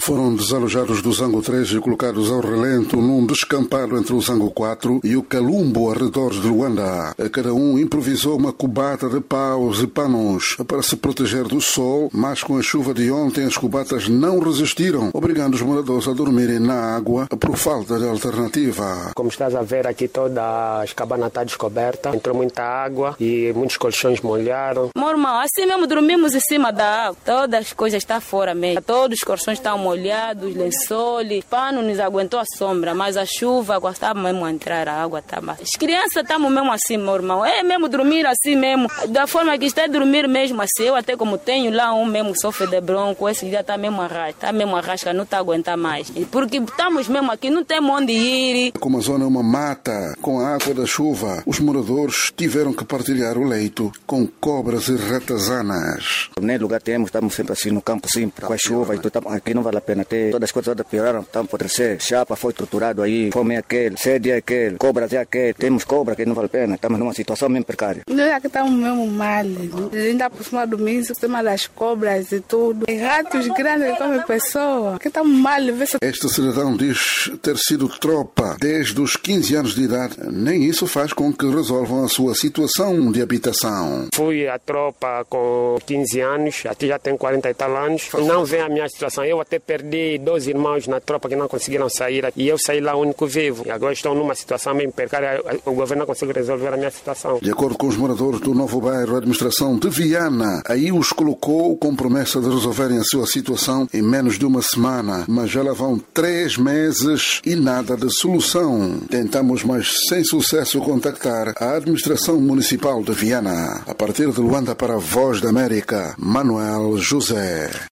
Foram desalojados do Zango 3 e colocados ao relento num descampado entre o Zango 4 e o Calumbo, arredores de Luanda. Cada um improvisou uma cubata de paus e panos para se proteger do sol, mas com a chuva de ontem as cubatas não resistiram, obrigando os moradores a dormirem na água por falta de alternativa. Como estás a ver aqui, toda a cabana está descoberta, entrou muita água e muitos colchões molharam. Meu irmão, assim mesmo dormimos em cima da água, todas as coisas estão fora mesmo, todos os colchões estão molhados, lençóis, pano nos aguentou a sombra, mas a chuva, quando estava mesmo a entrar, a água estava. As crianças estamos mesmo assim, meu irmão, é mesmo dormir assim mesmo, da forma que está a dormir mesmo assim. Eu até como tenho lá um mesmo sofre de bronco, esse dia está mesmo arrasca, não está a aguentar mais. Porque estamos mesmo aqui, não temos onde ir. Como a zona é uma mata, com a água da chuva, os moradores tiveram que partilhar o leito com cobras e ratazanas. Nem lugar temos, estamos sempre assim no campo, sempre com a chuva, então aqui não vale a pena ter. Todas as coisas pioraram, estamos por crescer. Chapa foi estruturado aí, fome é aquele, sede é aquele, cobras é aquele. Temos cobra que não vale a pena, estamos numa situação mesmo precária. Nós aqui estamos mesmo mal, ainda por cima do mês, o tema das cobras e tudo. E ratos grandes que comem pessoas, aqui estamos mal. Este cidadão diz ter sido tropa desde os 15 anos de idade, nem isso faz com que resolvam a sua situação de habitação. Fui à tropa com 15 anos, até já tenho 40 e tal anos. Não vem a minha situação, eu até perdi 2 irmãos na tropa que não conseguiram sair e eu saí lá único vivo. E agora estou numa situação bem precária, o governo não conseguiu resolver a minha situação. De acordo com os moradores do novo bairro, a administração de Viana aí os colocou com promessa de resolverem a sua situação em menos de uma semana, mas já lá vão 3 meses e nada de solução. Tentamos, mas sem sucesso, contactar a administração municipal de Viana. A partir de Luanda para a Voz da América, Manuel José.